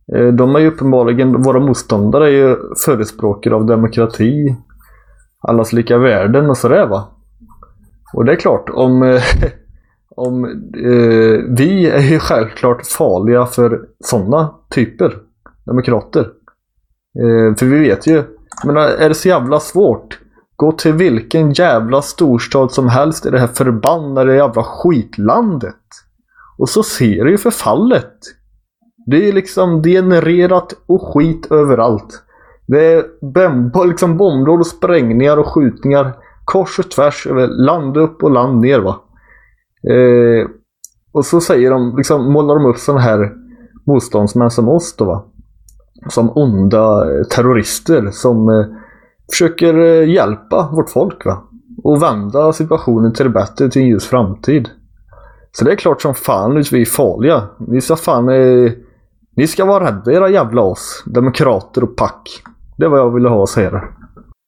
De är ju uppenbarligen, våra motståndare är ju förespråkare av demokrati, allas lika värden och sådär va. Och det är klart, vi är ju självklart farliga för sådana typer demokrater. För vi vet ju, men är det så jävla svårt? Gå till vilken jävla storstad som helst i det här förbannade jävla skitlandet. Och så ser du ju förfallet. Det är liksom degenererat och skit överallt. Det är liksom bombdåd och sprängningar och skjutningar kors och tvärs över land upp och land ner va. Och så säger de, liksom målar de upp såna här motståndsmän som oss då va. Som onda terrorister som försöker hjälpa vårt folk va. Och vända situationen till det bättre, till en ljus framtid. Så det är klart som fan att vi är farliga. Ni ska vara rädda era jävla oss, demokrater och pack. Det var jag ville ha att säga.